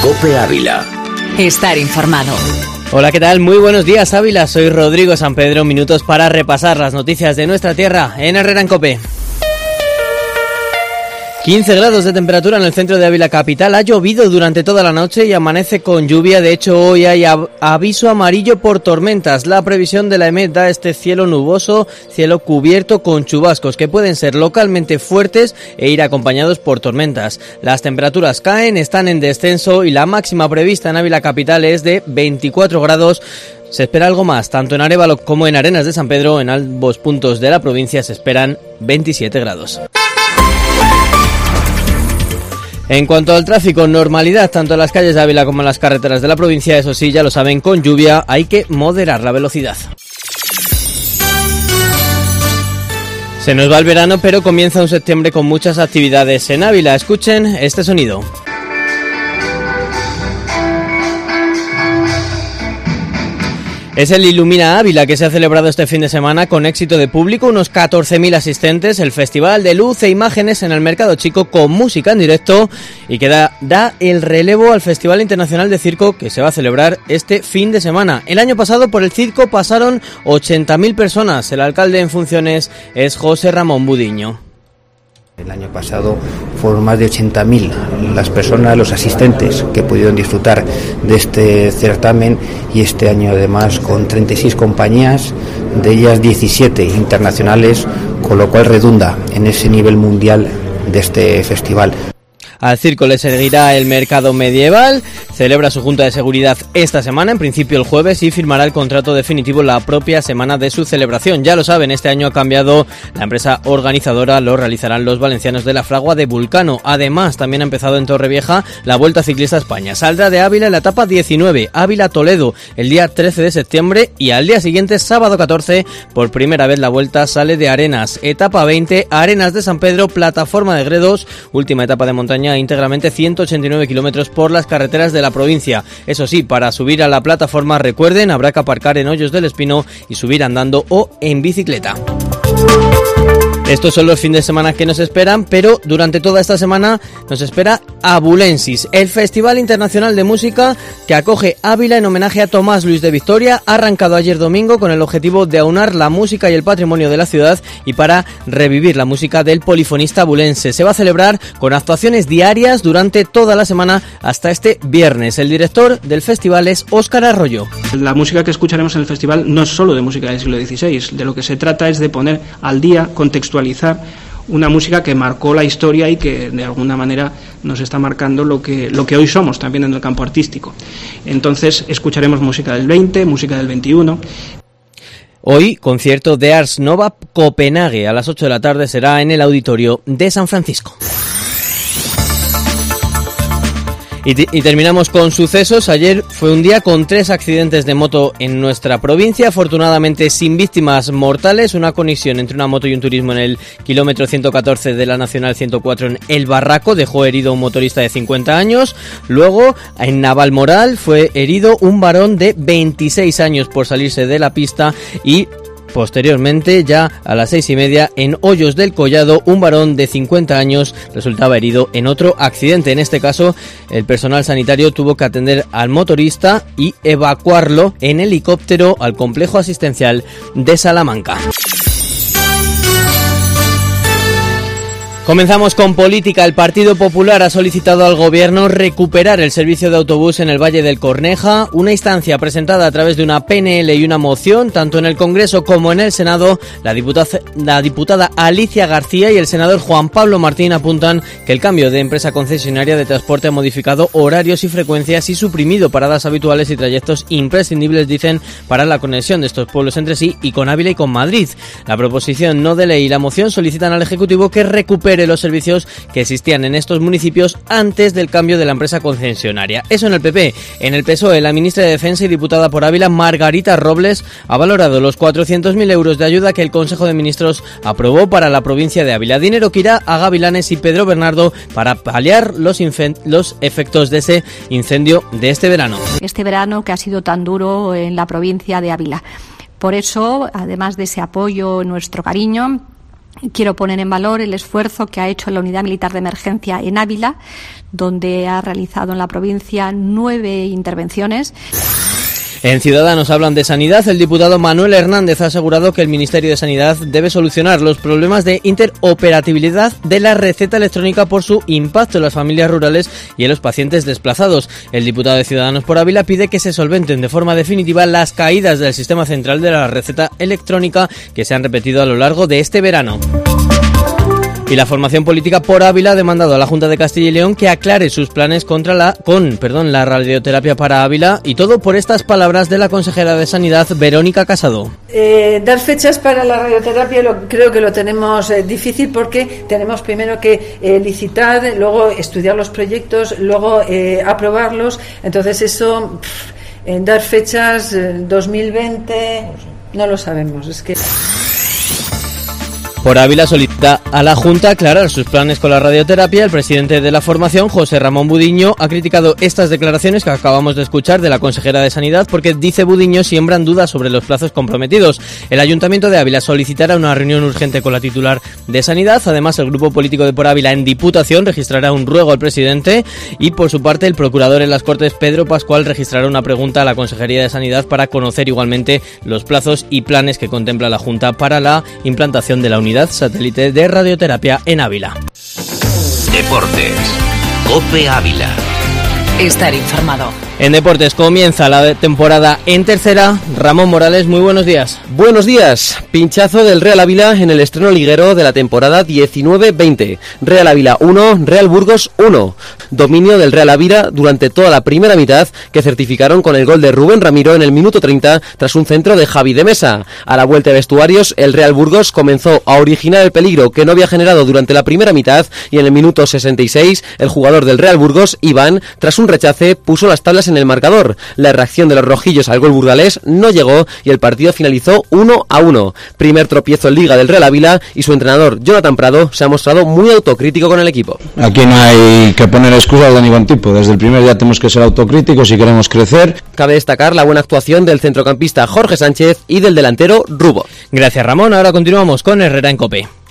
COPE Ávila. Estar informado. Hola, ¿qué tal? Muy buenos días, Ávila. Soy Rodrigo San Pedro. Minutos para repasar las noticias de nuestra tierra en Herrera en COPE. 15 grados de temperatura en el centro de Ávila capital. Ha llovido durante toda la noche y amanece con lluvia. De hecho, hoy hay aviso amarillo por tormentas. La previsión de la EMET da este cielo nuboso, cielo cubierto con chubascos que pueden ser localmente fuertes e ir acompañados por tormentas. Las temperaturas caen, están en descenso y la máxima prevista en Ávila capital es de 24 grados. Se espera algo más, tanto en Arévalo como en Arenas de San Pedro. En ambos puntos de la provincia se esperan 27 grados. En cuanto al tráfico, normalidad tanto en las calles de Ávila como en las carreteras de la provincia. Eso sí, ya lo saben, con lluvia hay que moderar la velocidad. Se nos va el verano, pero comienza un septiembre con muchas actividades en Ávila. Escuchen este sonido. Es el Ilumina Ávila, que se ha celebrado este fin de semana con éxito de público, unos 14.000 asistentes, el festival de luz e imágenes en el Mercado Chico con música en directo y que da el relevo al Festival Internacional de Circo que se va a celebrar este fin de semana. El año pasado por el circo pasaron 80.000 personas. El alcalde en funciones es José Ramón Budiño. El año pasado fueron más de 80.000 las personas, los asistentes que pudieron disfrutar de este certamen, y este año además con 36 compañías, de ellas 17 internacionales, con lo cual redunda en ese nivel mundial de este festival. Al circo le seguirá el mercado medieval, celebra su junta de seguridad esta semana, en principio el jueves, y firmará el contrato definitivo la propia semana de su celebración. Ya lo saben, este año ha cambiado la empresa organizadora, lo realizarán los valencianos de la Fragua de Vulcano. Además, también ha empezado en Torrevieja la Vuelta Ciclista a España. Saldrá de Ávila en la etapa 19, Ávila-Toledo, el día 13 de septiembre, y al día siguiente, sábado 14, por primera vez la Vuelta sale de Arenas. Etapa 20, Arenas de San Pedro, plataforma de Gredos, última etapa de montaña, íntegramente 189 kilómetros por las carreteras de la provincia. Eso sí, para subir a la plataforma, recuerden, habrá que aparcar en Hoyos del Espino y subir andando o en bicicleta. Estos son los fines de semana que nos esperan, pero durante toda esta semana nos espera Abulensis, el Festival Internacional de Música que acoge Ávila en homenaje a Tomás Luis de Victoria. Ha arrancado ayer domingo con el objetivo de aunar la música y el patrimonio de la ciudad y para revivir la música del polifonista abulense. Se va a celebrar con actuaciones diarias durante toda la semana hasta este viernes. El director del festival es Óscar Arroyo. La música que escucharemos en el festival no es solo de música del siglo XVI, de lo que se trata es de poner al día, contextualizar una música que marcó la historia y que de alguna manera nos está marcando lo que hoy somos también en el campo artístico. Entonces escucharemos música del 20, música del 21. Hoy, concierto de Ars Nova Copenhague a las 8 de la tarde, será en el Auditorio de San Francisco. Y terminamos con sucesos. Ayer fue un día con 3 accidentes de moto en nuestra provincia, afortunadamente sin víctimas mortales. Una colisión entre una moto y un turismo en el kilómetro 114 de la Nacional 104 en El Barraco dejó herido a un motorista de 50 años. Luego, en Navalmoral fue herido un varón de 26 años por salirse de la pista, y posteriormente, ya a las 6:30, en Hoyos del Collado, un varón de 50 años resultaba herido en otro accidente. En este caso, el personal sanitario tuvo que atender al motorista y evacuarlo en helicóptero al complejo asistencial de Salamanca. Comenzamos con política. El Partido Popular ha solicitado al Gobierno recuperar el servicio de autobús en el Valle del Corneja, una instancia presentada a través de una PNL y una moción, tanto en el Congreso como en el Senado. La diputada Alicia García y el senador Juan Pablo Martín apuntan que el cambio de empresa concesionaria de transporte ha modificado horarios y frecuencias y suprimido paradas habituales y trayectos imprescindibles, dicen, para la conexión de estos pueblos entre sí y con Ávila y con Madrid. La proposición no de ley y la moción solicitan al Ejecutivo que recupere los servicios que existían en estos municipios antes del cambio de la empresa concesionaria. Eso en el PP. En el PSOE, la ministra de Defensa y diputada por Ávila, Margarita Robles, ha valorado los 400.000 euros de ayuda que el Consejo de Ministros aprobó para la provincia de Ávila. Dinero que irá a Gavilanes y Pedro Bernardo para paliar los efectos de ese incendio de este verano. Este verano que ha sido tan duro en la provincia de Ávila. Por eso, además de ese apoyo, nuestro cariño, Quiero poner en valor el esfuerzo que ha hecho la Unidad Militar de Emergencia en Ávila, donde ha realizado en la provincia 9 intervenciones. En Ciudadanos hablan de sanidad. El diputado Manuel Hernández ha asegurado que el Ministerio de Sanidad debe solucionar los problemas de interoperabilidad de la receta electrónica por su impacto en las familias rurales y en los pacientes desplazados. El diputado de Ciudadanos por Ávila pide que se solventen de forma definitiva las caídas del sistema central de la receta electrónica que se han repetido a lo largo de este verano. Y la formación política por Ávila ha demandado a la Junta de Castilla y León que aclare sus planes con la radioterapia para Ávila, y todo por estas palabras de la consejera de Sanidad, Verónica Casado. Dar fechas para la radioterapia creo que lo tenemos difícil, porque tenemos primero que licitar, luego estudiar los proyectos, luego aprobarlos. Entonces eso, dar fechas 2020, no lo sabemos. Es que... Por Ávila solicita a la Junta aclarar sus planes con la radioterapia. El presidente de la formación, José Ramón Budiño, ha criticado estas declaraciones que acabamos de escuchar de la consejera de Sanidad porque, dice Budiño, siembran dudas sobre los plazos comprometidos. El Ayuntamiento de Ávila solicitará una reunión urgente con la titular de Sanidad. Además, el Grupo Político de Por Ávila en Diputación registrará un ruego al presidente y, por su parte, el procurador en las Cortes, Pedro Pascual, registrará una pregunta a la Consejería de Sanidad para conocer igualmente los plazos y planes que contempla la Junta para la implantación de la unidad satélite de radioterapia en Ávila. Deportes. COPE Ávila. Estar informado. En deportes comienza la temporada en tercera. Ramón Morales, muy buenos días. Buenos días. Pinchazo del Real Ávila en el estreno liguero de la temporada 19-20. Real Ávila 1, Real Burgos 1. Dominio del Real Ávila durante toda la primera mitad, que certificaron con el gol de Rubén Ramiro en el minuto 30 tras un centro de Javi de Mesa. A la vuelta de vestuarios, el Real Burgos comenzó a originar el peligro que no había generado durante la primera mitad, y en el minuto 66 el jugador del Real Burgos, Iván, tras un rechace, puso las tablas en el marcador. La reacción de los rojillos al gol burgalés no llegó y el partido finalizó 1-1. Primer tropiezo en Liga del Real Ávila, y su entrenador Jonathan Prado se ha mostrado muy autocrítico con el equipo. Aquí no hay que poner excusas de ningún tipo. Desde el primer día tenemos que ser autocríticos si queremos crecer. Cabe destacar la buena actuación del centrocampista Jorge Sánchez y del delantero Rubo. Gracias, Ramón. Ahora continuamos con Herrera en COPE.